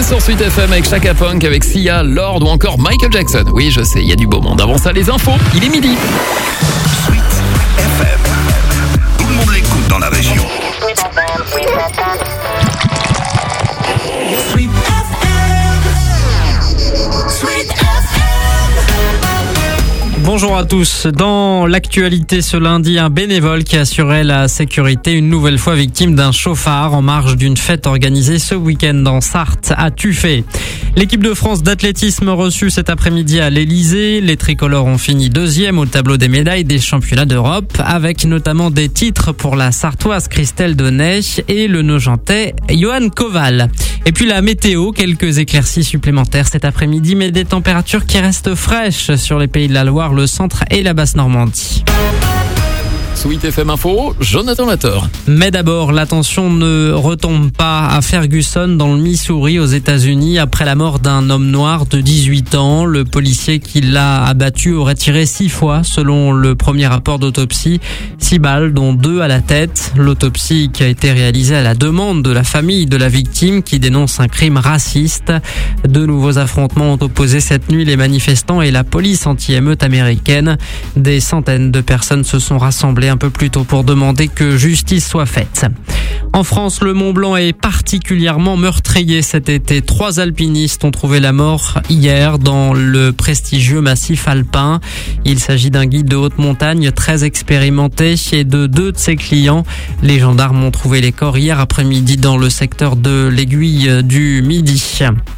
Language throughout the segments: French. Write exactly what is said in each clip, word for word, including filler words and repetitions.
sur Sweet F M avec Chaka Punk, avec Sia, Lord ou encore Michael Jackson. Oui, je sais, il y a du beau monde. Avant ça, les infos, il est midi. Sweet F M. Tout le monde l'écoute dans la région. Sweet F M. Sweet F M. Bonjour à tous. Dans l'actualité ce lundi, un bénévole qui assurait la sécurité une nouvelle fois victime d'un chauffard en marge d'une fête organisée ce week-end dans Sarthe à Tuffet. L'équipe de France d'athlétisme reçue cet après-midi à l'Elysée. Les tricolores ont fini deuxième au tableau des médailles des championnats d'Europe, avec notamment des titres pour la Sartoise Christelle Donnet et le Nogentais Johan Koval. Et puis la météo, quelques éclaircies supplémentaires cet après-midi, mais des températures qui restent fraîches sur les pays de la Loire, le centre et la Basse-Normandie. Sweet F M Info, Jonathan Lator. Mais d'abord, l'attention ne retombe pas à Ferguson dans le Missouri aux États-Unis après la mort d'un homme noir de dix-huit ans. Le policier qui l'a abattu aurait tiré six fois selon le premier rapport d'autopsie. Six balles, dont deux à la tête. L'autopsie qui a été réalisée à la demande de la famille de la victime qui dénonce un crime raciste. De nouveaux affrontements ont opposé cette nuit les manifestants et la police anti-émeute américaine. Des centaines de personnes se sont rassemblées un peu plus tôt pour demander que justice soit faite. En France, le Mont Blanc est particulièrement meurtrier cet été. Trois alpinistes ont trouvé la mort hier dans le prestigieux massif alpin. Il s'agit d'un guide de haute montagne très expérimenté et de deux de ses clients. Les gendarmes ont trouvé les corps hier après-midi dans le secteur de l'Aiguille du Midi.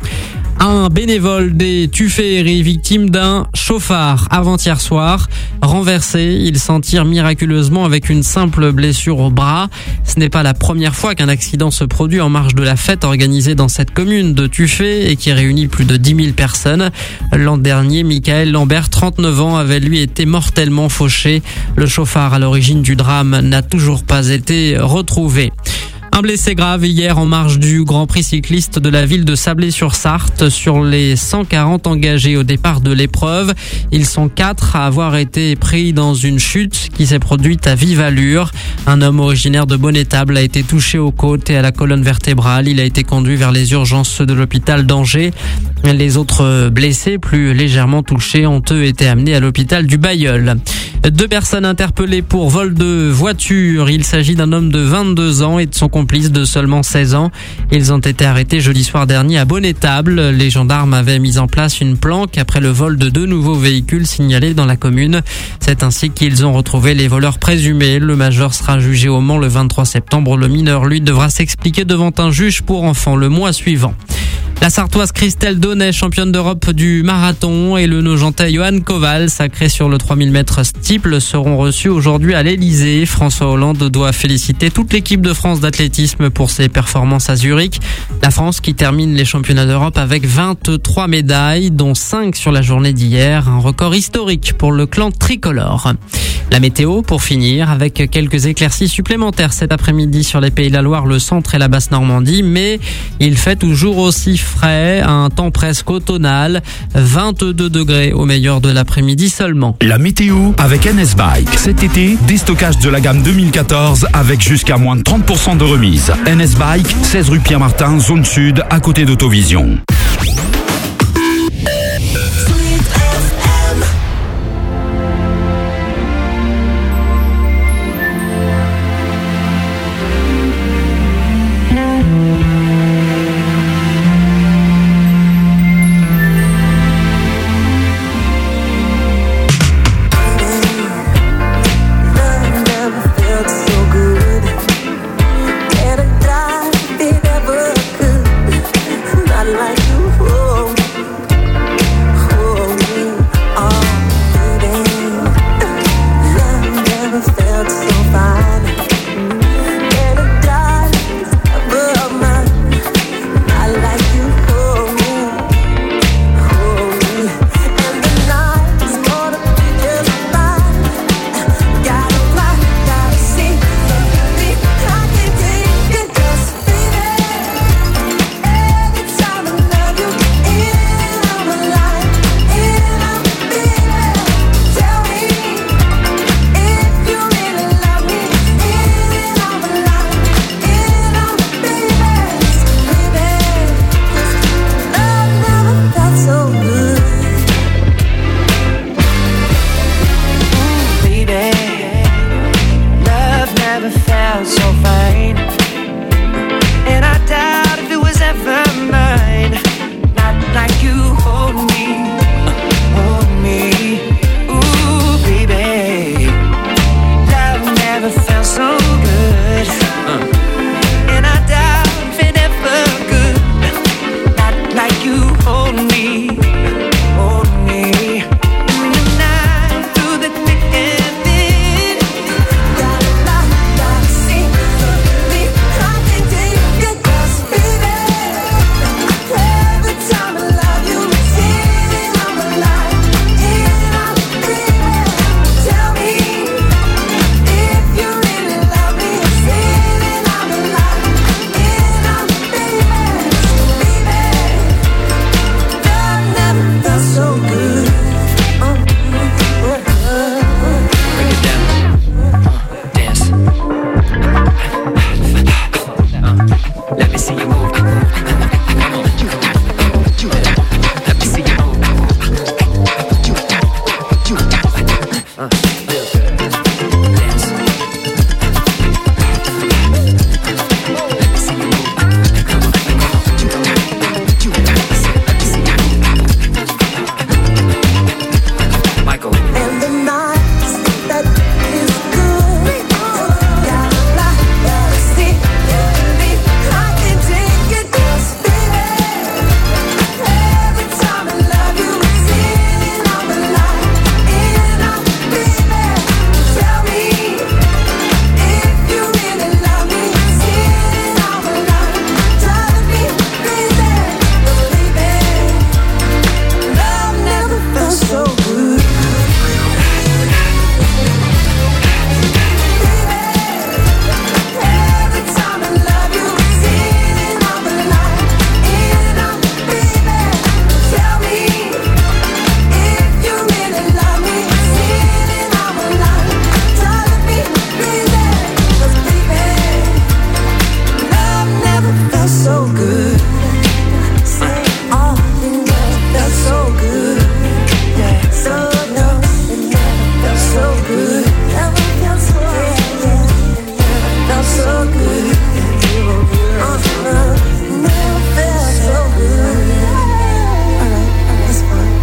Un bénévole des Tufferies victime d'un chauffard avant-hier soir. Renversé, il s'en tire miraculeusement avec une simple blessure au bras. Ce n'est pas la première fois qu'un accident se produit en marge de la fête organisée dans cette commune de Tuffet et qui réunit plus de dix mille personnes. L'an dernier, Michael Lambert, trente-neuf ans, avait lui été mortellement fauché. Le chauffard à l'origine du drame n'a toujours pas été retrouvé. Un blessé grave hier en marge du Grand Prix cycliste de la ville de Sablé-sur-Sarthe. Sur les cent quarante engagés au départ de l'épreuve, ils sont quatre à avoir été pris dans une chute qui s'est produite à vive allure. Un homme originaire de Bonnétable a été touché aux côtes et à la colonne vertébrale. Il a été conduit vers les urgences de l'hôpital d'Angers. Les autres blessés, plus légèrement touchés, ont eux été amenés à l'hôpital du Bailleul. Deux personnes interpellées pour vol de voiture. Il s'agit d'un homme de vingt-deux ans et de son complice de seulement seize ans. Ils ont été arrêtés jeudi soir dernier à Bonnétable. Les gendarmes avaient mis en place une planque après le vol de deux nouveaux véhicules signalés dans la commune. C'est ainsi qu'ils ont retrouvé les voleurs présumés. Le major sera jugé au Mans le vingt-trois septembre. Le mineur, lui, devra s'expliquer devant un juge pour enfants le mois suivant. La Sartoise Christelle Donnet, championne d'Europe du marathon, et le Nogentais Johan Koval, sacré sur le trois mille mètres steeple, seront reçus aujourd'hui à l'Elysée. François Hollande doit féliciter toute l'équipe de France d'athlétisme pour ses performances à Zurich. La France qui termine les championnats d'Europe avec vingt-trois médailles, dont cinq sur la journée d'hier. Un record historique pour le clan tricolore. La météo, pour finir, avec quelques éclaircies supplémentaires cet après-midi sur les Pays de la Loire, le centre et la Basse-Normandie, mais il fait toujours aussi frais, un temps presque automnal, vingt-deux degrés au meilleur de l'après-midi seulement. La météo avec N S Bike. Cet été, déstockage de la gamme deux mille quatorze avec jusqu'à moins de trente pour cent de remise. N S Bike, seize rue Pierre-Martin, zone sud, à côté d'Autovision. Like you, oh. Uh, feel good. Dance. Let me see you move. Come on, come on. Michael. And the nights that is good. Gotta fly, gotta see, baby, I can take it, 'cause baby, every time I love you, it's in and out the light, in and out, baby. Tell me if you really love me, it's in and out the light, driving me crazy, 'cause baby, love never felt so good. So good. Oh, it never felt so good. Yeah, so no, it never felt so good. Never felt so good. Yeah, it never felt so good. Oh, no, it never felt so good. Alright, that's fine.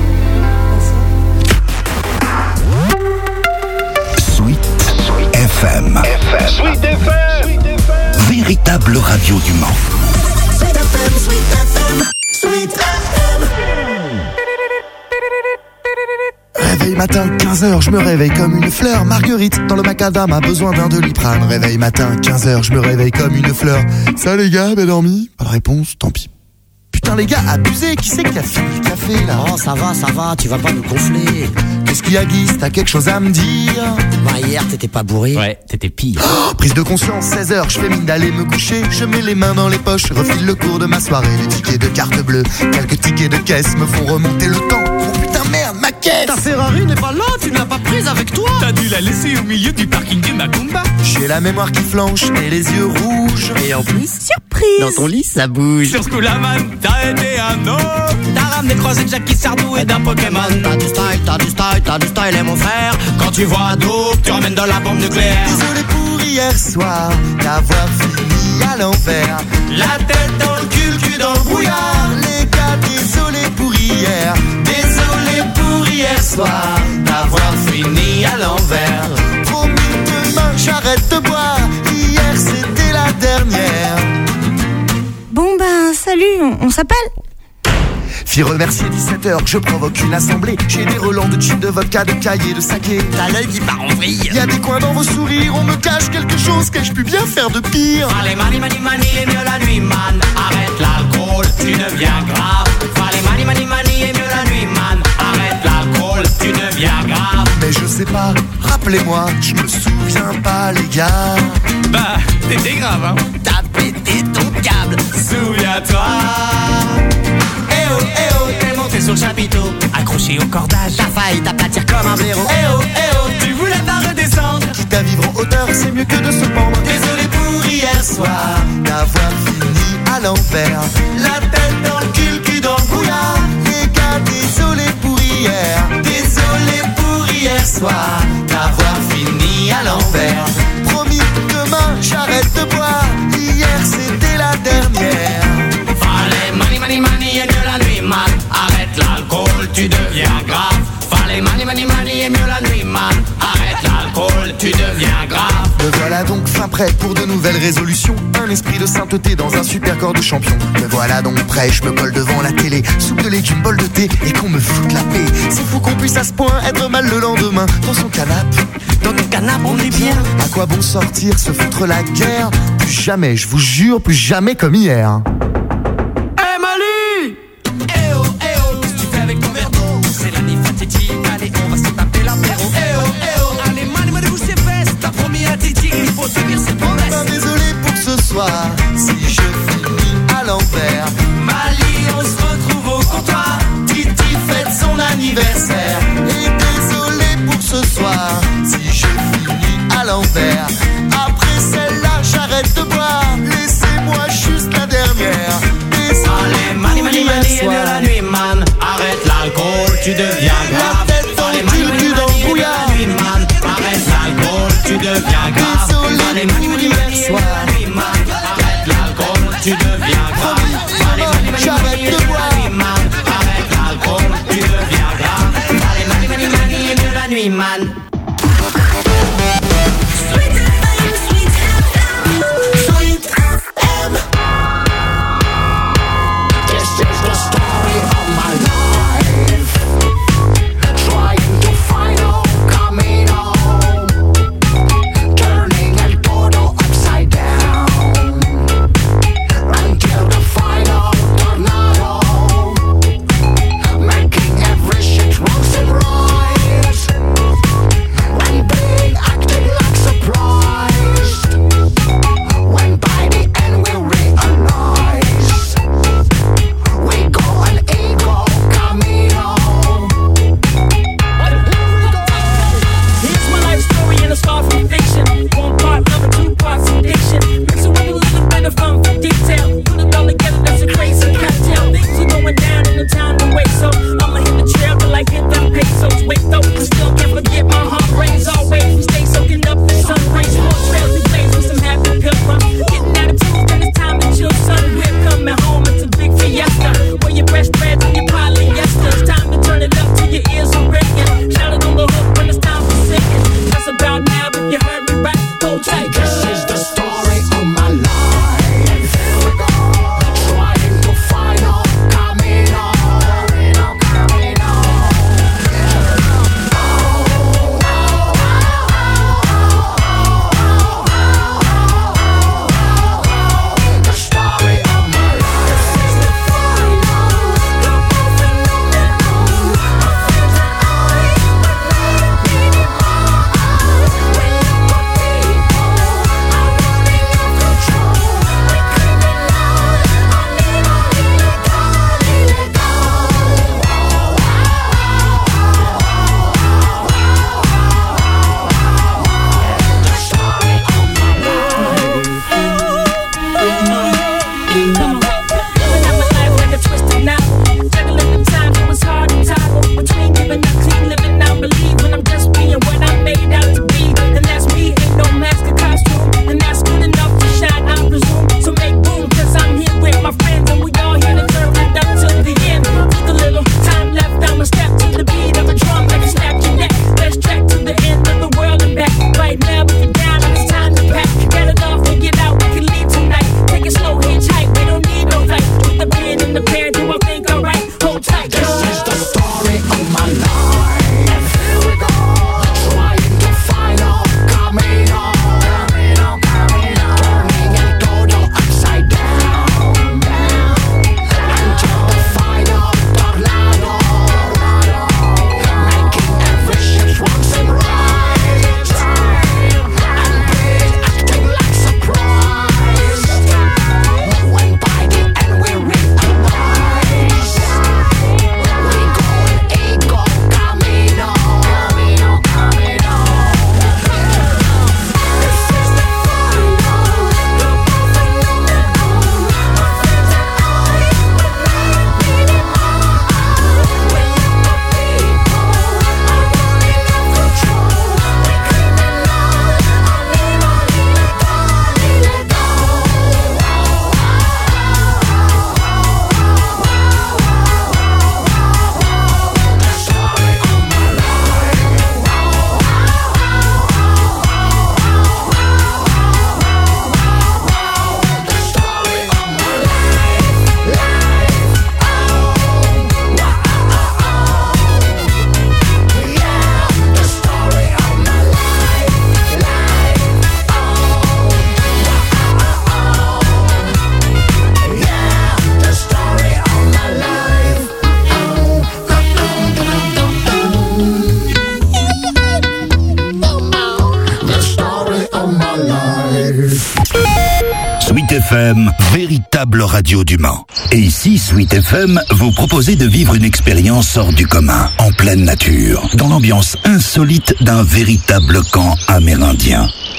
Sweet F M. Sweet F M. Véritable radio du Mans. Sweet F M, Sweet F M, Sweet F M. Réveil matin, quinze heures, je me réveille comme une fleur. Marguerite, dans le macadam, a besoin d'un Doliprane. Réveil matin, quinze heures, je me réveille comme une fleur. Ça les gars, bien dormi? Pas de réponse, tant pis. Putain les gars, abusé, qui c'est qui a fini le café là? Oh ça va, ça va, tu vas pas nous gonfler. Qu'est-ce qu'il y a Guy? T'as quelque chose à me dire? Bah hier t'étais pas bourré. Ouais, t'étais pire. Oh, prise de conscience, seize heures, je fais mine d'aller me coucher. Je mets les mains dans les poches, je refile le cours de ma soirée. Les tickets de carte bleue, quelques tickets de caisse me font remonter le temps. Oh putain merde, ma caisse! Ta Ferrari n'est pas là, tu ne l'as pas prise avec toi. T'as dû la laisser au milieu du parking du Macumba. J'ai la mémoire qui flanche et les yeux rouges. Et en plus, Surprise! dans ton lit ça bouge. Sur ce coup-là, man, t'as été un homme. T'as ramené croisé de Jackie Sardou et d'un Pokémon. T'as du style, t'as du style, t'as du style, et mon frère. Quand tu vois un dope, tu ramènes dans la bombe nucléaire. Désolé pour hier soir, d'avoir fini à l'envers. La tête dans le cul, le cul dans le brouillard. Les gars, désolé pour hier. Désolé pour hier soir, d'avoir fini à l'envers. Promis demain, j'arrête de boire. Hier, c'était la dernière. Bon ben, salut, on, on s'appelle? Fille remercier dix-sept heures, je provoque une assemblée. J'ai des relents de gin, de vodka, de cahiers, de saké. T'as l'œil qui part en vrille. Y a des coins dans vos sourires, on me cache quelque chose. Qu'ai-je pu bien faire de pire? Fallait mani mani mani et mieux la nuit, man. Arrête l'alcool, tu deviens grave. Fallait mani mani mani et mieux la nuit, man. Arrête l'alcool, tu deviens grave. Mais je sais pas, rappelez-moi, je me souviens pas les gars. Bah, t'étais grave, hein. T'as pété ton câble. Souviens-toi. Eh oh, eh oh, t'es monté sur le chapiteau, accroché au cordage. T'as failli t'aplatir comme un blaireau. Eh oh, eh oh, tu voulais pas redescendre. Quitte à vivre en hauteur, c'est mieux que de se pendre. Désolé pour hier soir, D'avoir fini à l'envers. la tête dans le cul, le cul dans le brouillard. Les gars, désolé pour hier. Désolé pour hier soir, d'avoir fini à l'envers. Promis, demain, j'arrête de boire. Hier, c'était la dernière. Fallait mani mani mani et mieux la nuit, man. Arrête l'alcool, tu deviens grave. Fallait mani mani mani et mieux la nuit, man. Arrête l'alcool, tu deviens grave. Me voilà donc fin prêt pour de nouvelles résolutions. Un esprit de sainteté dans un super corps de champion. Me voilà donc prêt, je me colle devant la télé. Soupe de légumes, bol de thé et qu'on me foute la paix. C'est fou qu'on puisse à ce point être mal le lendemain. Dans son canapé, Dans ton canapé on est bien. à quoi bon sortir, se foutre la guerre? Plus jamais, je vous jure, plus jamais comme hier. Eh Mali! Eh oh, eh oh, qu'est-ce que tu fais avec ton verre d'eau? C'est la nuit fatidique, allez, on va se taper l'apéro. Eh oh, eh oh, allez, Mali, Mali, bouge tes fesses. T'as promis à Titi, il faut tenir ses promesses. Ben, désolé pour ce soir, si je finis à l'envers. Mali, on se retrouve au comptoir. Titi fête son anniversaire. Et désolé pour ce soir, si je finis à l'envers. Après celle-là, j'arrête de boire. Laissez-moi juste la dernière. Allez, Mali, Mali, Mali, et mieux la nuit, man. Arrête l'alcool, tu deviens grave. La tête dans le Allez, cul, Mali, le Mali, cul dans Mali, le et mieux brouillard. la nuit, man. tu deviens grave. Allez, mani, mani, mani, mani, mani, arrête l'alcool, tu deviens grave. Allez, mani, mani, mani, mani, mani, arrête l'alcool, tu deviens grave. Allez, mani, mani, mani, de la nuit, man. Sweet F M, véritable radio du Mans. Et ici, Sweet F M vous proposez de vivre une expérience hors du commun, en pleine nature, dans l'ambiance insolite d'un véritable camp amérindien.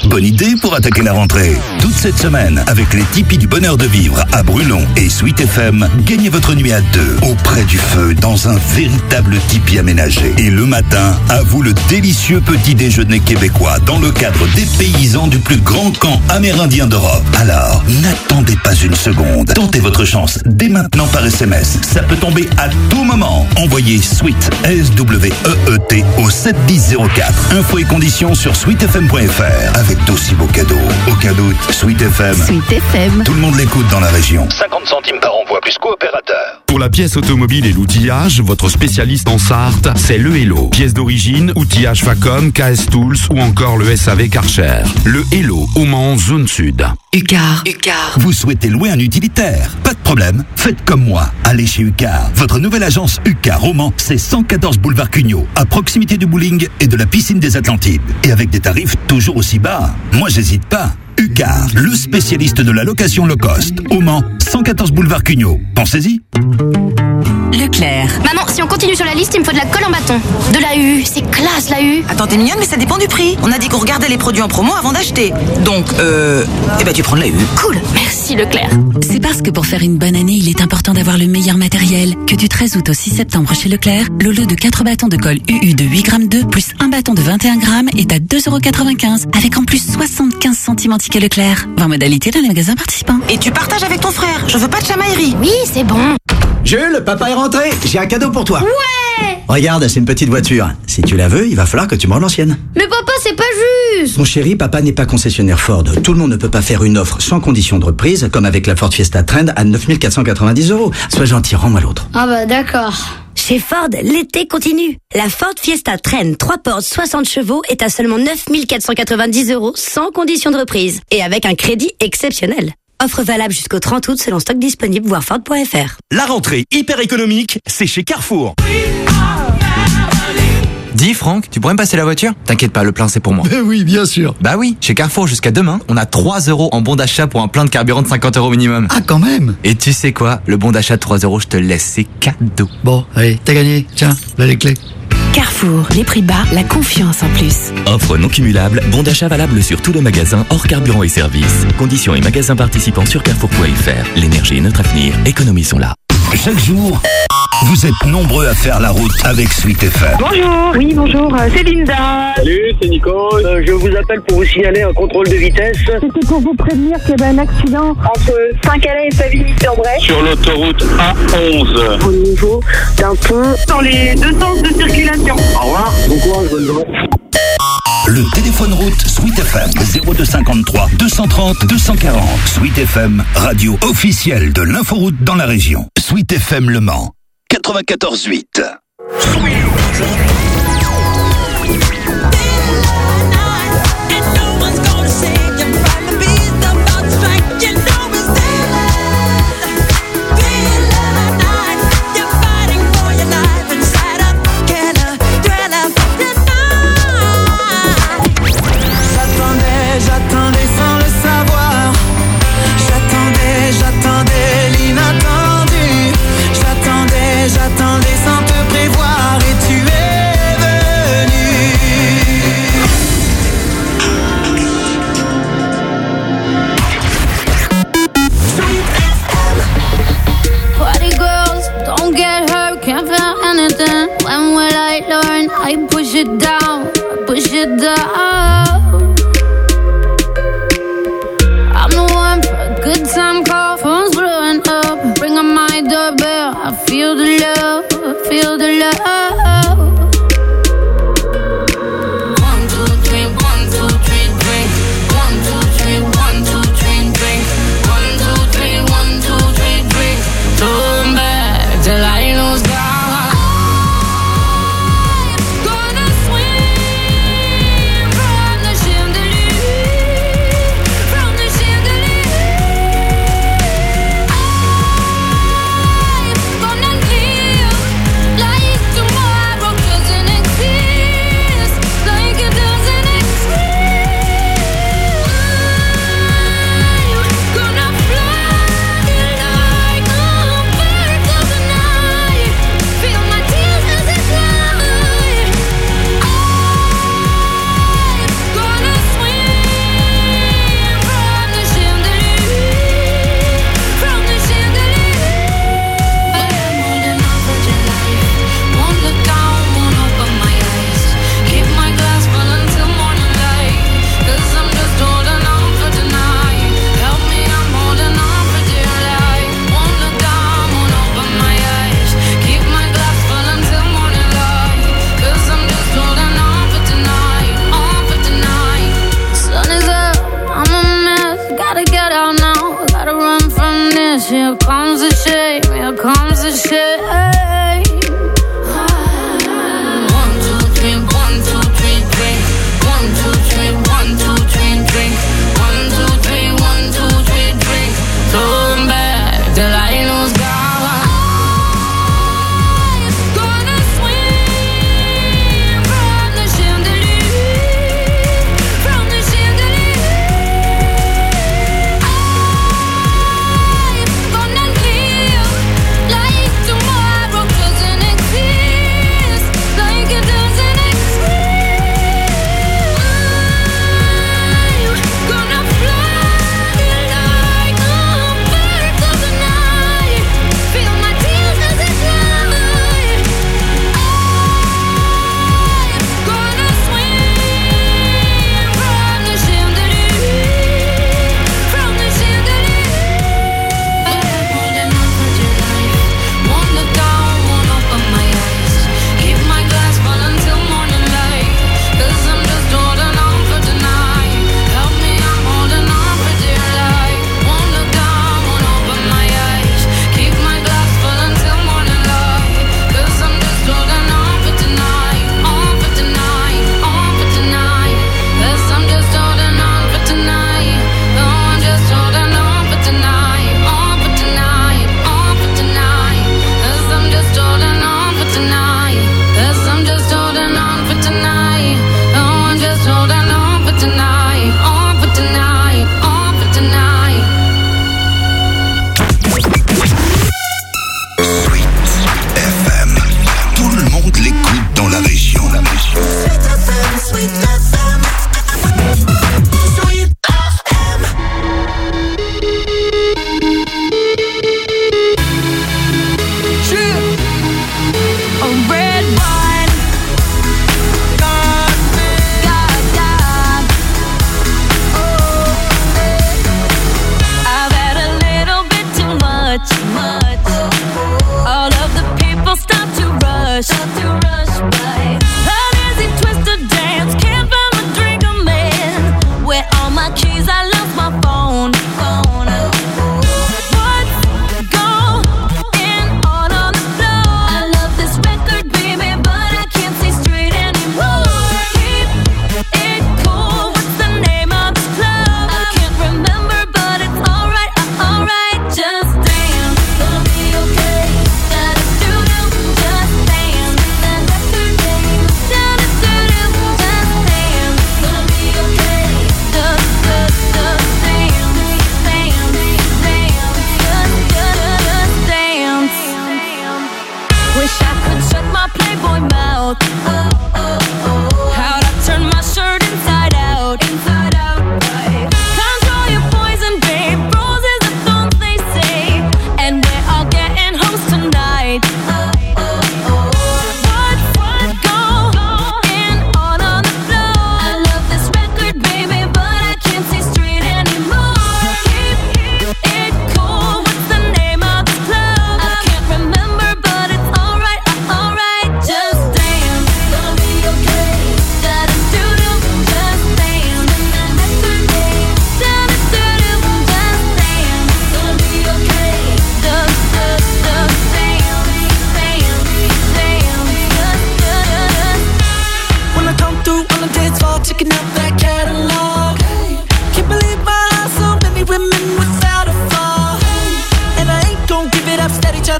Bonne idée pour attaquer la rentrée. Toute cette semaine, avec les Tipis du bonheur de vivre à Brulon et Sweet F M, gagnez votre nuit à deux auprès du feu dans un véritable tipi aménagé. Et le matin, à vous le délicieux petit déjeuner québécois dans le cadre des paysans du plus grand camp amérindien d'Europe. Alors, n'attendez pas une seconde. Tentez votre chance dès maintenant par S M S. Ça peut tomber à tout moment. Envoyez Sweet, S W E E T au sept un zéro zéro quatre. Infos et conditions sur sweet f m point f r. Avec d'aussi beaux cadeaux. Au cas d'août, Sweet F M. Sweet F M. Tout le monde l'écoute dans la région. cinquante centimes par envoi plus coopérateur. Pour la pièce automobile et l'outillage, votre spécialiste en Sarthe, c'est le Hello. Pièces d'origine, outillage Facom, K S Tools ou encore le S A V Karcher. Le Hello, au Mans, zone sud. Ucar. Ucar. Vous souhaitez louer un utilitaire? Pas de problème. Faites comme moi. Allez chez Ucar. Votre nouvelle agence Ucar au Mans, c'est cent quatorze boulevard Cugnot, à proximité du bowling et de la piscine des Atlantides. Et avec des tarifs toujours aussi bas. Moi, j'hésite pas. Ucar, le spécialiste de la location low cost. Au Mans, cent quatorze boulevard Cugnot. Pensez-y. Leclerc. Maman, si on continue sur la liste, il me faut de la colle en bâton. De la U, c'est classe la U. Attends, t'es mignonne, mais ça dépend du prix. On a dit qu'on regardait les produits en promo avant d'acheter. Donc, euh... Eh ben, tu prends de la U. Cool, merci Leclerc. C'est parce que pour faire une bonne année, il est important d'avoir le meilleur matériel que du treize août au six septembre chez Leclerc, le lot de quatre bâtons de colle U U de huit grammes deux plus un bâton de vingt et un grammes est à deux euros quatre-vingt-quinze avec en plus soixante-quinze centimes en ticket Leclerc. vingt modalités dans les magasins participants. Et tu partages avec ton frère. Je veux pas de chamaillerie. Oui, c'est bon. Jules, papa est rentré. J'ai un cadeau pour toi. Ouais. Regarde, c'est une petite voiture. Si tu la veux, il va falloir que tu me rends l'ancienne. Mais papa, c'est pas juste. Mon chéri, papa n'est pas concessionnaire Ford. Tout le monde ne peut pas faire une offre sans condition de reprise, comme avec la Ford Fiesta Trend à neuf mille quatre cent quatre-vingt-dix euros. Sois gentil, rends-moi l'autre. Ah bah d'accord. Chez Ford, l'été continue. La Ford Fiesta Trend trois portes soixante chevaux est à seulement neuf mille quatre cent quatre-vingt-dix euros sans condition de reprise et avec un crédit exceptionnel. Offre valable jusqu'au trente août selon stock disponible, voir Ford point F R. La rentrée hyper économique, c'est chez Carrefour. Dis Franck, tu pourrais me passer la voiture? T'inquiète pas, le plein c'est pour moi. Mais oui, bien sûr. Bah oui, chez Carrefour jusqu'à demain, on a trois euros en bon d'achat pour un plein de carburant de cinquante euros minimum. Ah, quand même. Et tu sais quoi? Le bon d'achat de trois euros, je te le laisse, c'est cadeau. Bon, allez, t'as gagné. Tiens, là les clés. Carrefour, les prix bas, la confiance en plus. Offre non cumulable, bon d'achat valable sur tous les magasins hors carburant et services. Conditions et magasins participants sur carrefour point f r. L'énergie est notre avenir, économisons-la. Chaque jour, vous êtes nombreux à faire la route avec Sweet F M. Bonjour, oui bonjour, euh, c'est Linda. Salut, c'est Nico. Euh, je vous appelle pour vous signaler un contrôle de vitesse. C'était pour vous prévenir qu'il y avait un accident entre Saint-Calais et Savigny-sur-Bray. Sur l'autoroute A onze. Au niveau d'un pont dans les deux sens de circulation. Au revoir, bon courage, bonne journée. Le téléphone route Sweet F M zéro deux cinquante-trois deux cent trente deux cent quarante. Sweet F M, radio officielle de l'inforoute dans la région. Sweet F M Le Mans quatre-vingt-quatorze huit. J'attendais sans le savoir. J'attendais, j'attendais l'inattendu. J'attendais, j'attendais sans te prévoir et tu es venu. Party girls, don't get hurt, can't feel anything. When will I learn? I push it down, I push it down. I'm the one for a good time call, phone's blowing up. Ring on my doorbell, I feel the love, I feel the love. One, two, three, one, two, three, drink. One, two, three, one, two, three, drink. One, two, three, one, two, three, drink. Turn back till I lose God. Gonna swim from the chandelier, from the chandelier. I'm gonna live like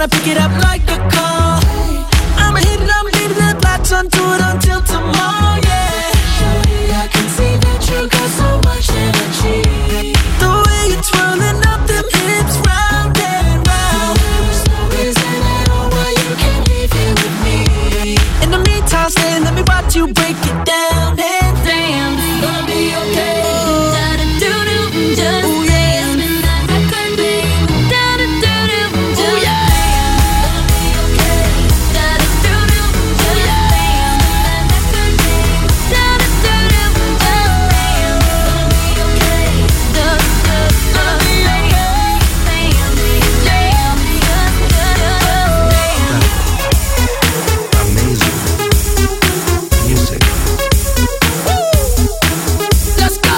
gotta pick it up like a call. I'ma hit it, I'ma leave it, let it latch onto it until tomorrow, yeah. Shorty, I can see that you got so much energy. The way you're twirling up them hips round and round. There's no reason at all why you can't leave here with me. In the meantime, stay, let me watch you break it down. And damn, it's gonna be okay. Da-da-doo-doo, just ooh, yeah. Spin that record, babe. Da-da-doo-doo, just yeah. Gonna be okay. Da-da-doo-doo, just yeah. Spin that record, babe. Da-da-doo-doo, just yeah. Gonna be okay. Gonna be okay. Amazing music. Let's go.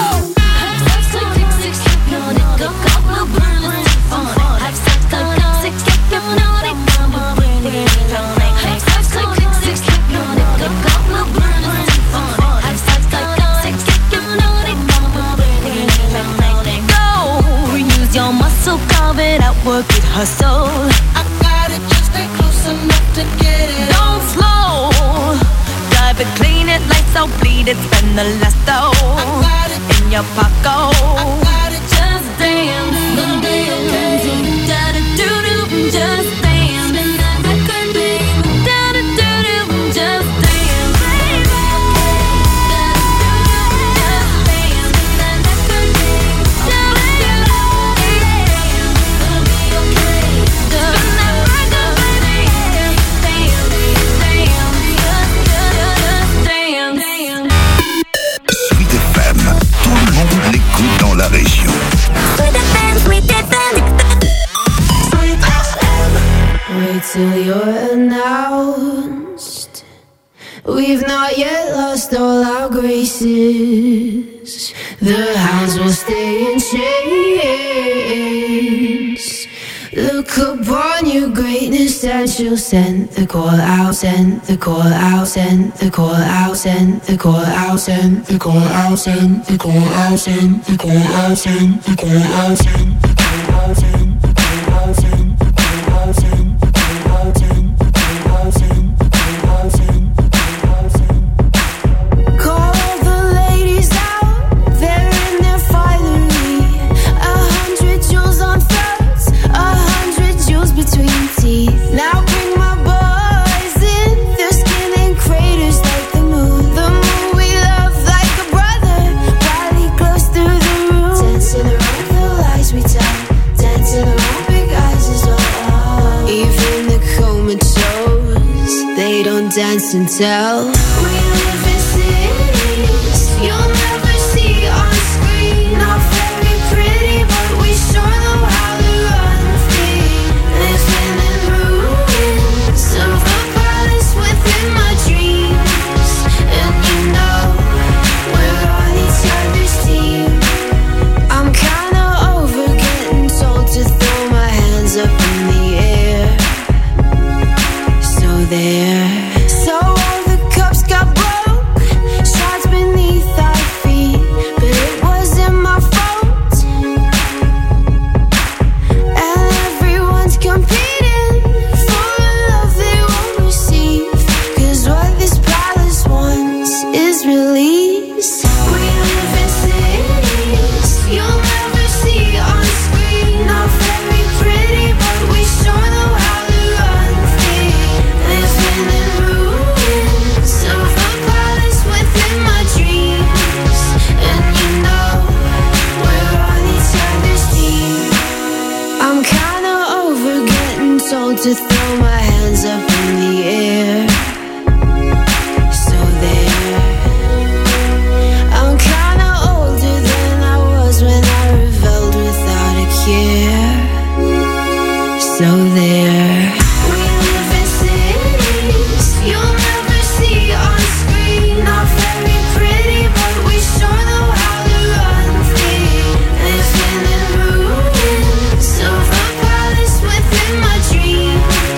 Go, use your muscle, carve it out, work it, hustle. I got it, just stay close enough to get it. Don't slow, drive it, clean it, lights out, bleed it, spend the last dough. I got it in your pocket. I got it, Just dance, gonna be okay. da-da-doo-doo, just dance. Spin that record, babe. Da-da-doo-doo, just dance, baby. Da-da-doo-doo, just dance. Spin that record, babe. Da-da-doo-doo, gonna be okay. Spin that record, baby. Dance, dance, just, just dance. Sweet F M, tout le monde l'écoute dans la région. Wait till you're announced. We've not yet lost all our graces. The hounds will stay in chains. Look upon your greatness and she'll send the call out, send the call out, send the call out, send the call out, send the call out, send the call out, send the call out, send the call out, send the call out, send the call out, send the call out, send the call out, send the call out, send the call out, send the call out, send. Call the ladies out, they're in their finery. A hundred jewels on throats, a hundred jewels between teeth. Now bring my boys in, their skin in craters like the moon. The moon we love like a brother, body close through the room. Dancing around the lies we tell, dancing around big eyes is all. Even the comatose, they don't dance and tell. We live in cities you'll never see on screen. Not very pretty, but we sure know how to run free. Living in ruins of the palace within my dreams. And you know, we're on each other's team. I'm kinda over getting told to throw my hands up in the air. So there. So all the cups got broke, shards beneath our feet, but it wasn't my fault. And everyone's competing for a love they won't receive, 'cause what this palace wants is release. We live in cities you'll never see on screen. Not very pretty, but we sure know how to run free. Living in ruins of the palace within my dreams. And you know, we're on each other's team. I'm kinda over getting told to throw my hands up in the air. So there. I'm kinda older than I was when I rebelled without a care. So there. We live in cities you'll never see on screen. Not very pretty, but we sure know how to run free. Living in ruins of the palace within my dreams.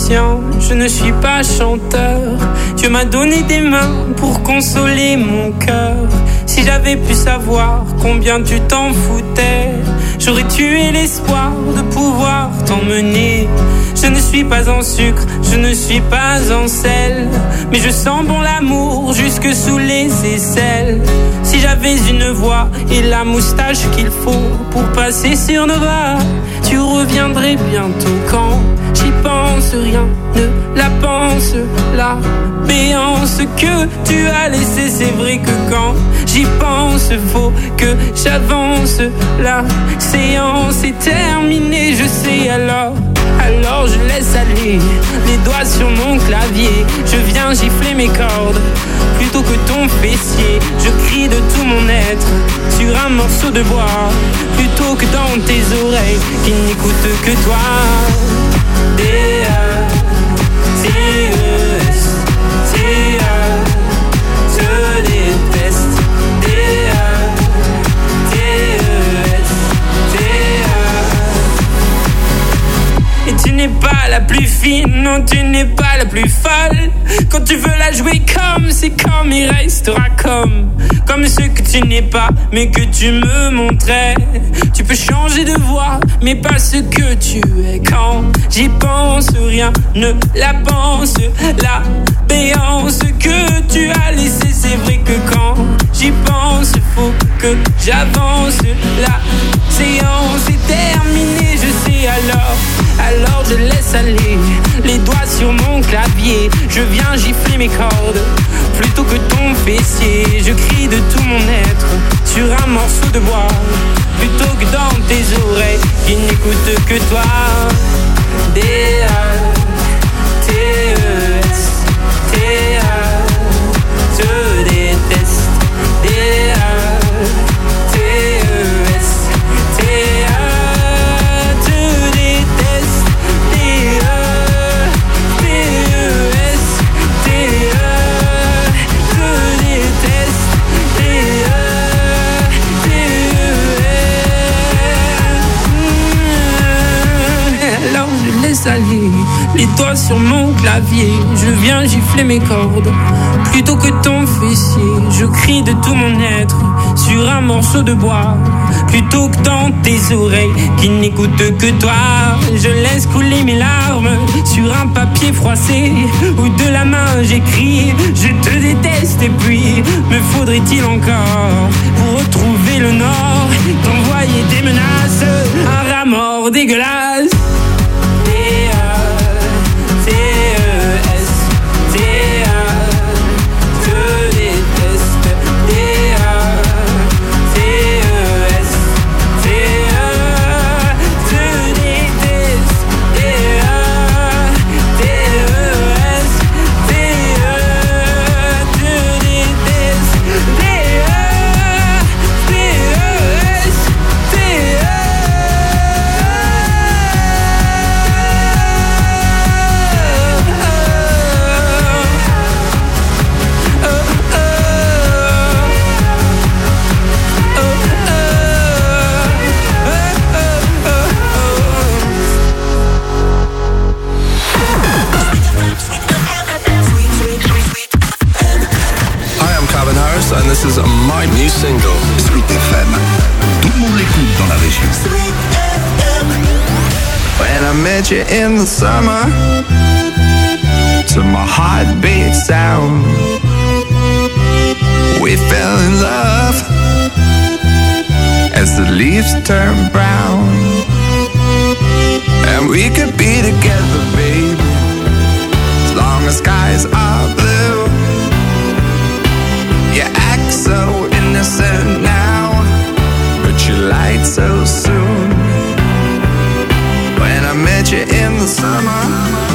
musicien, je ne suis pas chanteur. Dieu m'a donné des mains pour consoler mon cœur. Si j'avais pu savoir combien tu t'en foutais, j'aurais tué l'espoir de pouvoir t'emmener. Je ne suis pas en sucre, je ne suis pas en sel, mais je sens bon l'amour jusque sous les aisselles. Si j'avais une voix et la moustache qu'il faut pour passer sur nos bras, tu reviendrais bientôt. Quand j'y pense, rien ne la pense. La béance que tu as laissée, c'est vrai que quand j'y pense, faut que j'avance. La séance est terminée, je sais alors. Alors je laisse aller les doigts sur mon clavier. Je viens gifler mes cordes plutôt que ton fessier. Je crie de tout mon être sur un morceau de bois plutôt que dans tes oreilles qui n'écoutent que toi. D A T E S T A, je déteste. D A T E S T A. Et tu n'es pas la plus fine, non tu n'es pas la plus folle. Quand tu veux la jouer comme, c'est comme, il restera comme. Comme ce que tu n'es pas, mais que tu me montrais. Tu peux changer de voix, mais pas ce que tu es. Quand j'y pense, rien ne la pense. La béance que tu as laissée, c'est vrai que quand j'y pense, faut que j'avance. La séance est terminée, je sais alors. Alors je laisse aller les doigts sur mon clavier. Je viens gifler mes cordes plutôt que ton fessier. Je crie de tout mon être sur un morceau de bois plutôt que dans tes oreilles qui n'écoutent que toi. D A T E S T A, je déteste. D A T E S T A, je déteste. D A T E S T A, je déteste. D A T E S. Alors je laisse aller les doigts sur mon clavier. Je viens gifler mes cordes plutôt que ton fessier. Je crie de tout mon être sur un morceau de bois plutôt que dans tes oreilles qui n'écoutent que toi. Je laisse couler mes larmes sur un papier froissé où de la main j'écris je te déteste. Et puis me faudrait-il encore pour retrouver le nord t'envoyer des menaces, un rat mort dégueulasse. D A T E S T A, je déteste. D A T E S T A, je déteste. D A T E S T A, je déteste. D A T E S T A. And this is my new single. Sweet F M. Tout le monde l'écoute dans la région. When I met you in the summer, to my heartbeat sound, we fell in love as the leaves turn brown. And we could be together, baby, as long as skies are blue. You act so innocent now, but you lied so soon. When I met you in the summer.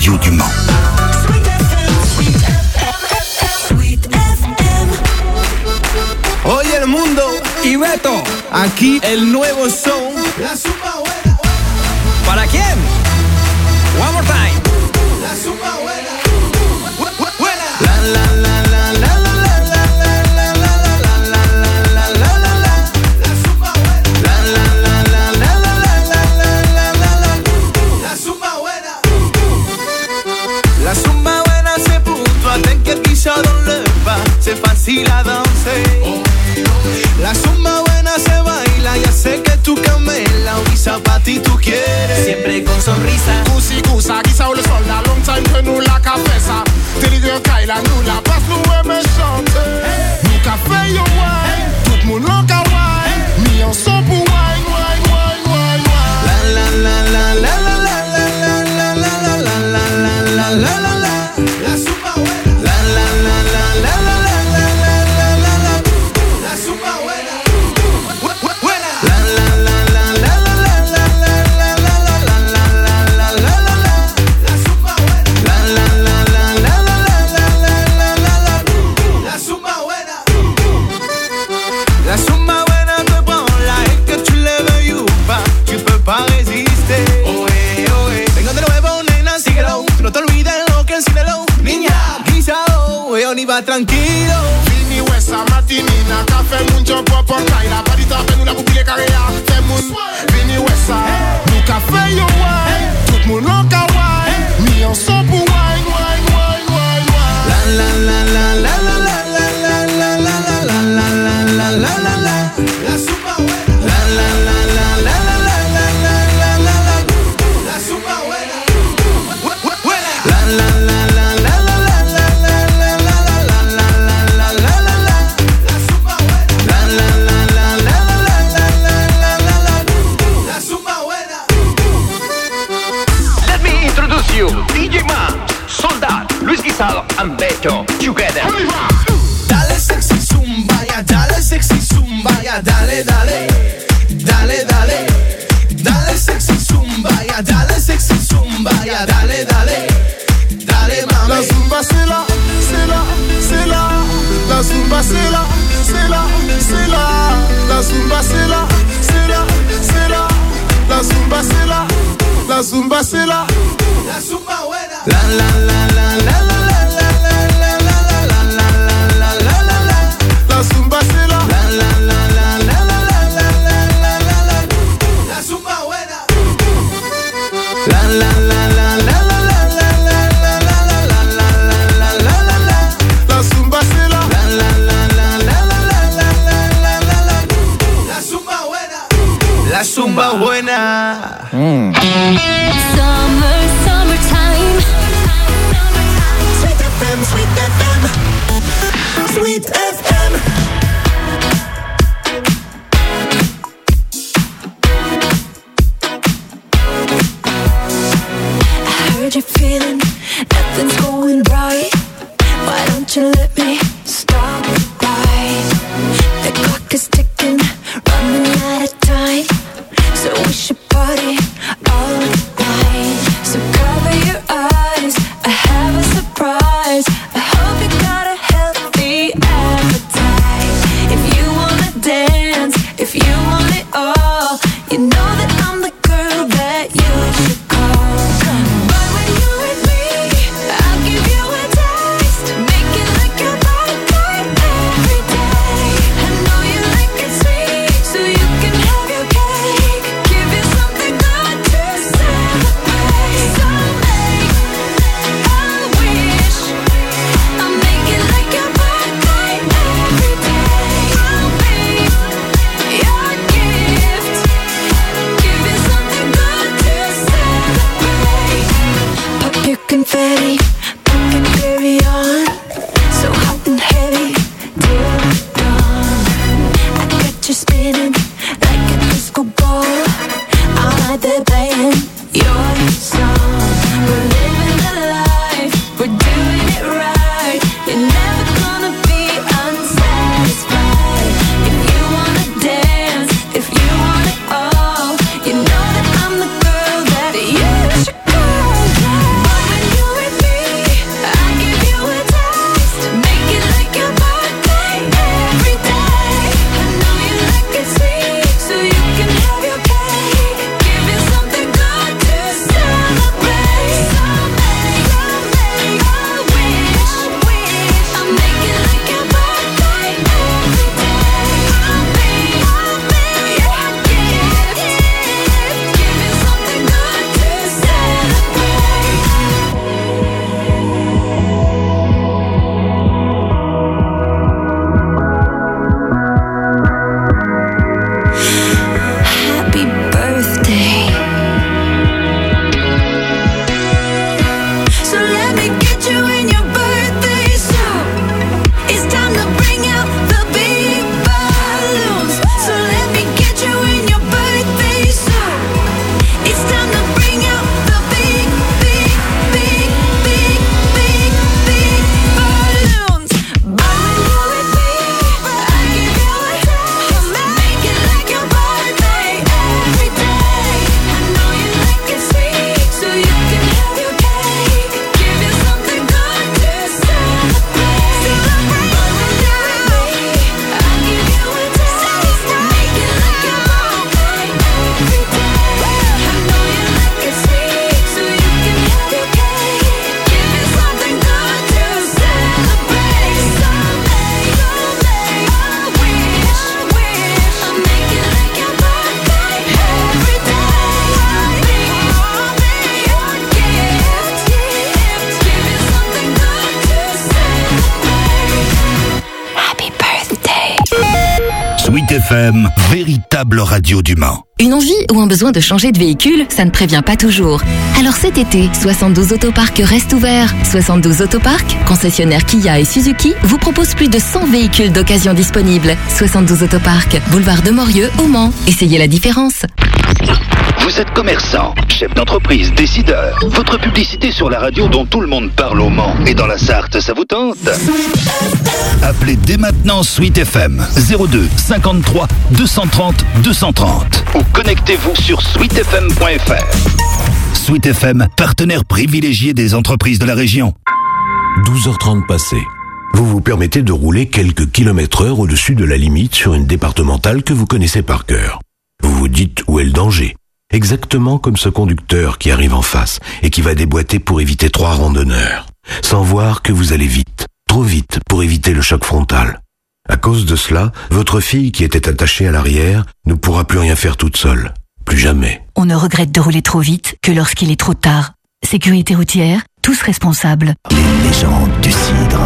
radio du Mans. Oye el mundo y Beto, aquí el nuevo son. La zumba buena. ¿Para quién? One more time. La zumba buena. Buena. La la la la la la la la la la la la la la la. La zumba buena. La la la la la la la la la la la. La zumba buena. La zumba buena c'est pour toi, t'inquiète qui ça dans le pas, c'est facile à danser. La zumba buena se baila, ya sé que tú camela, Wisa pa' ti tú quieres. Siempre con sonrisa. Cusi cusa, guisa ou le soldat, long time que nous la cabeza. Télé de Kaila, nous la passe, nous aimons chanter. Nous ka fait yo wine, tout moun l'on ka wine. Ni en son pour wine, wine, wine, wine, wine. La la la la la la la la la la la la la la la la la. La zumba buena. La la la la la la la la la la la la. La zumba buena. Buena. La la la la la la la la la la la la la la la la. La zumba buena. La la la la la la la la la la la. La zumba buena. La zumba buena te prend là et que tu lèves you pas, tu peux pas résister. Ohé, ohé. Vengo de nuevo, nena, síguelo. No te olvides lo que síguelo. Niña, quizá hoy on y va tranquilo. Fini Wessa, matinina, café mucho popo Kaila. Parita ven la pupille carrière, fais moun. Fini Wessa, nous café yo wine, tout moun l'on ka wine. Ni en son pour wine, wine, wine, wine, wine. La la la la la la la la la la la la la la la la la. La zumba buena. La la la la la la la la la la la la. La zumba buena. Buena. La la la la la la la la la la la la la la la la la. La zumba buena. La la la la la la la la la la la. La zumba buena. Let me introduce you, D J Man, Soldat, Luis Guisado, and Beto, together. Dale sexy zumba, ya dale sexy zumba, ya dale dale, dale dale, dale sexy zumba, ya dale sexy zumba, ya dale dale, dale mami. La zumba c'est là, c'est là, c'est là. La zumba c'est là, c'est là, c'est là. La zumba c'est là, c'est là, c'est là. La zumba c'est là, la zumba c'est là. La zumba buena. La la la la la la la la la la la la la la la la. La zumba c'est là. La la la la la la la la la la la la. La zumba buena. La la la la la la la la la la la la la la la la. La zumba c'est là. La la la la la la la la la la la la. La zumba buena. La zumba buena. Summer, summertime. Sweet F M, Sweet F M. Sweet F M. I heard you're feeling nothing's going right. Why don't you let me stop right? The clock is ticking, running out of time. So we should party all night. So cover your eyes, I have a surprise. I hope you got a healthy appetite. If you wanna dance, if you want it all, you know that I'm the girl that you should call. But when you're with me, I'll give you a taste. Make it like your birthday every day. I know you like it sweet, so you can have your cake. Give you something good to celebrate. So make a wish. I'll make it like your birthday every day. I'll be your gift. Give you something good to celebrate. Pop your confetti, pop and carry on. So hot and heavy till dawn. I got you spinning like a disco ball. All night they're playing your song. We're living the life, we're doing it right. You're never gonna be unsatisfied. If you wanna dance, if you want it all, you know that I'm the girl that you should call. But when you F M, véritable radio du Mans. Une envie ou un besoin de changer de véhicule, ça ne prévient pas toujours. Alors cet été, soixante-douze autoparcs restent ouverts. soixante-douze autoparcs, concessionnaires Kia et Suzuki, vous proposent plus de cent véhicules d'occasion disponibles. soixante-douze autoparcs, boulevard de Morieux au Mans. Essayez la différence. Vous êtes commerçant, chef d'entreprise, décideur. Votre publicité sur la radio dont tout le monde parle au Mans et dans la Sarthe, ça vous tente? Appelez dès maintenant Sweet F M zéro deux cinquante-trois deux cent trente deux cent trente ou connectez-vous sur sweet f m point f r. Sweet F M, partenaire privilégié des entreprises de la région. douze heures trente passées. Vous vous permettez de rouler quelques kilomètres heure au-dessus de la limite sur une départementale que vous connaissez par cœur. Vous vous dites où est le danger. Exactement comme ce conducteur qui arrive en face et qui va déboîter pour éviter trois randonneurs, sans voir que vous allez vite, trop vite pour éviter le choc frontal. À cause de cela, votre fille qui était attachée à l'arrière ne pourra plus rien faire toute seule. Plus jamais. On ne regrette de rouler trop vite que lorsqu'il est trop tard. Sécurité routière, tous responsables. Les légendes du cidre.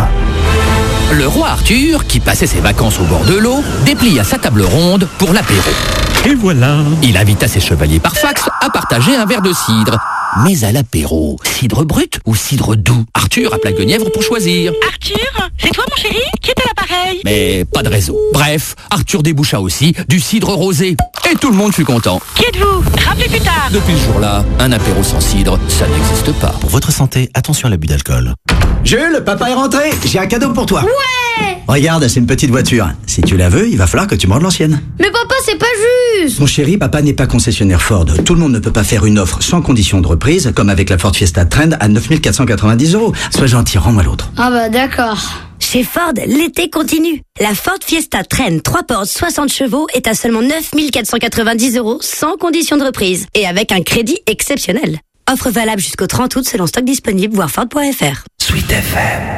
Le roi Arthur, qui passait ses vacances au bord de l'eau, déplia sa table ronde pour l'apéro. Et voilà. Il invita ses chevaliers par fax à partager un verre de cidre. Mais à l'apéro, cidre brut ou cidre doux? Arthur appela Guenièvre pour choisir. Arthur, c'est toi mon chéri? Qui est à l'appareil? Mais pas de réseau. Bref, Arthur déboucha aussi du cidre rosé. Et tout le monde fut content. Qui êtes-vous? Rappelez plus tard. Depuis ce jour-là, un apéro sans cidre, ça n'existe pas. Pour votre santé, attention à l'abus d'alcool. Jules, papa est rentré. J'ai un cadeau pour toi. Ouais! Regarde, c'est une petite voiture. Si tu la veux, il va falloir que tu me rendes l'ancienne. Mais papa, c'est pas juste! Mon chéri, papa n'est pas concessionnaire Ford. Tout le monde ne peut pas faire une offre sans condition de reprise, comme avec la Ford Fiesta Trend à neuf mille quatre cent quatre-vingt-dix euros. Sois gentil, rends-moi l'autre. Ah bah d'accord. Chez Ford, l'été continue. La Ford Fiesta Trend trois portes soixante chevaux est à seulement neuf mille quatre cent quatre-vingt-dix euros sans condition de reprise et avec un crédit exceptionnel. Offre valable jusqu'au trente août selon stock disponible, voir Ford point F R. Sweet F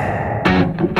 M.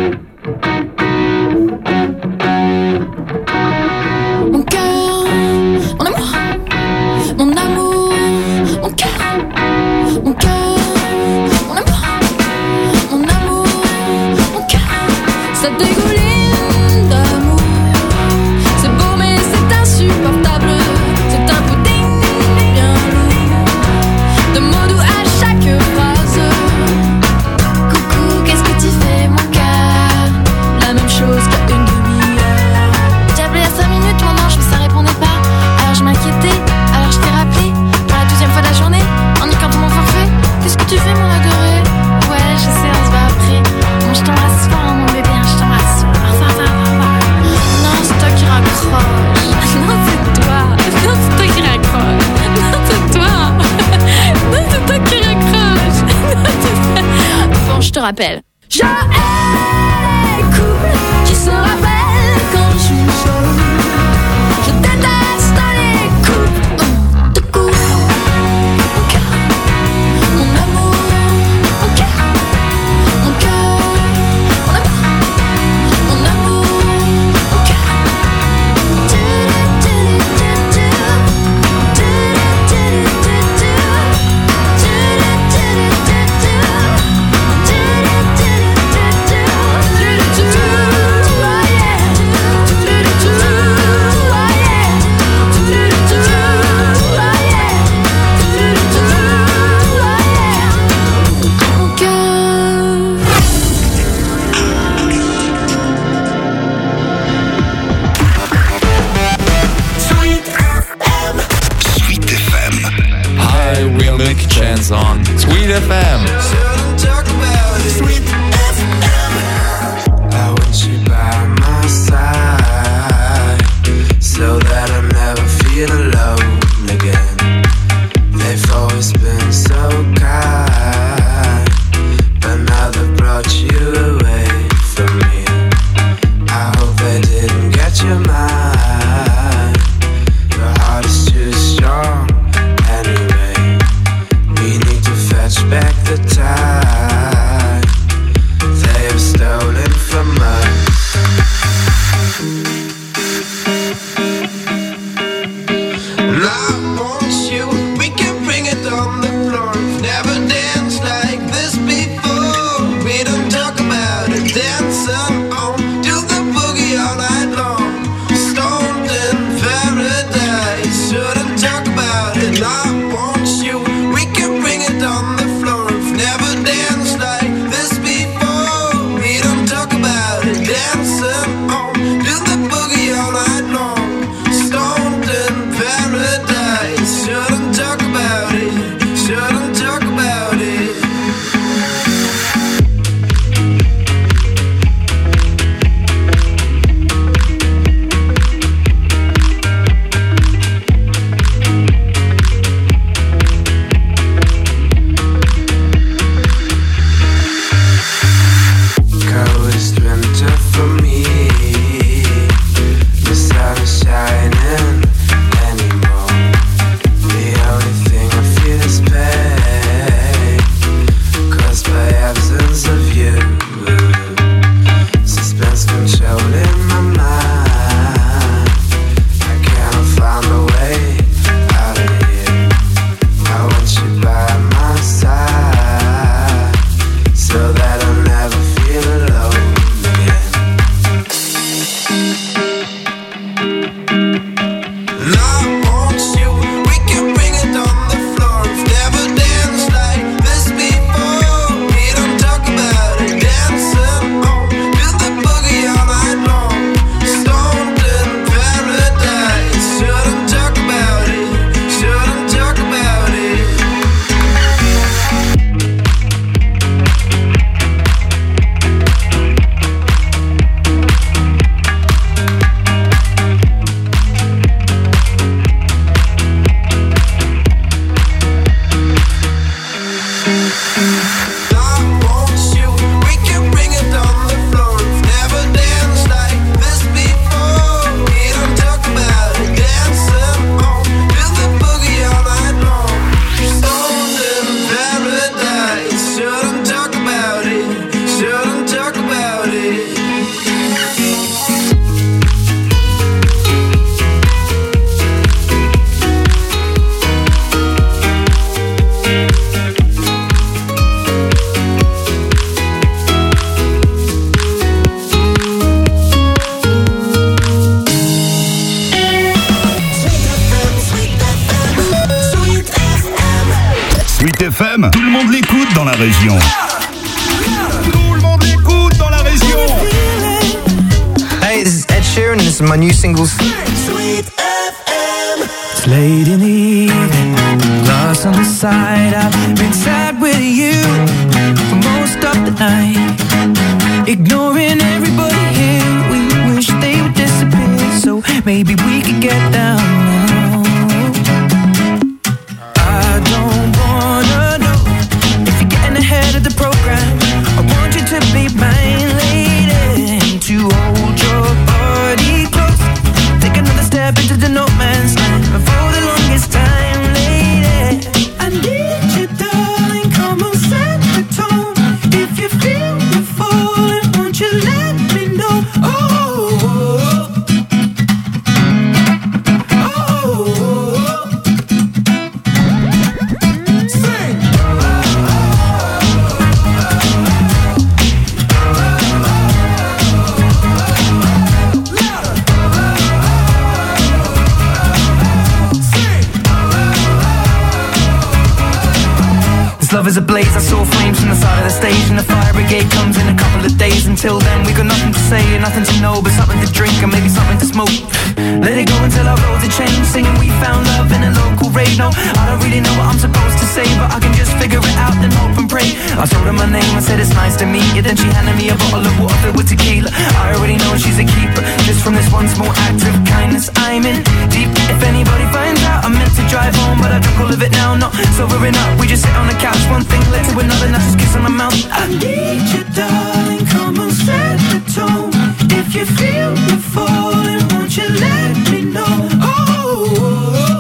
Mon cœur, mon amour, mon amour, mon cœur, mon cœur, mon amour, mon amour, mon cœur, ça dégouline d'amour. C'est beau mais c'est insupportable. C'est un pudding bien lourd de mots doux à chaque phrase. Coucou, qu'est-ce que tu fais mon cœur? La même chose qu'il y a une demi-heure. J'ai appelé à cinq minutes, mon ange, mais ça répondait pas. Alors je m'inquiétais, alors je t'ai rappelé pour la deuxième fois de la journée, en niquant mon forfait. Qu'est-ce que tu fais mon adoré? Ouais, je sais, on se va après. Bon, je t'embrasse fort, mon bébé, hein, je t'embrasse fort. Enfin, enfin, enfin, enfin. Non, c'est toi qui raccroche. Non, c'est toi. Non, c'est toi qui raccroche. Non, c'est toi. Non, c'est toi qui raccroche. Non, c'est ça. Bon, je te rappelle. Je hais les couples qui se rappellent quand je suis seule. Je déteste les couples de coups. Mon cœur, mon amour, mon cœur, mon cœur, mon amour, mon amour, mon cœur. Du, du, du, du, du, du, du, du, du, du. Du, du, du, du, du, du. Du, du, du, du, du. dans la région. Tout le monde l'écoute dans la région. Hey, this is Ed Sheeran and this is my new single. Sweet F M. It's late in the evening, lost on the side. I've been sad with you for most of the night, ignoring everybody here. We wish they would disappear, so maybe we could get down now. I don't wanna know if you're getting ahead of the program. I want you to be mine, lady, to hold your body close. Take another step into the no man's land. For the longest time, lady, I need you, darling. Come on, set the tone. If you feel you're falling, won't you let me know? Oh, oh, oh. Love is ablaze, I saw flames from the side of the stage, and the fire brigade comes in a couple of days. Until then, we got nothing to say and nothing to know, but something to drink and maybe something to smoke. Let it go until our roads are changed, singing we found love in a local rave. No, I don't really know what I'm supposed to say, but I can just figure it out and hope and pray. I told her my name, I said it's nice to meet you, then she handed me a bottle of water filled with tequila. I already know she's a keeper, just from this one small act of kindness I'm in deep. If anybody finds out, I meant to drive home, but I drunk all of it now, not sobering up. We just sit on the couch, one thing led to another, now just kiss on my mouth. I need you, darling, come on, set the tone. If you feel you're falling, won't you let me know? Oh, oh, oh.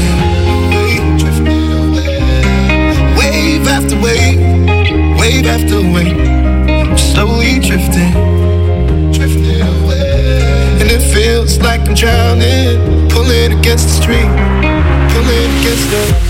Wave after drowning, pulling against the stream, pulling against the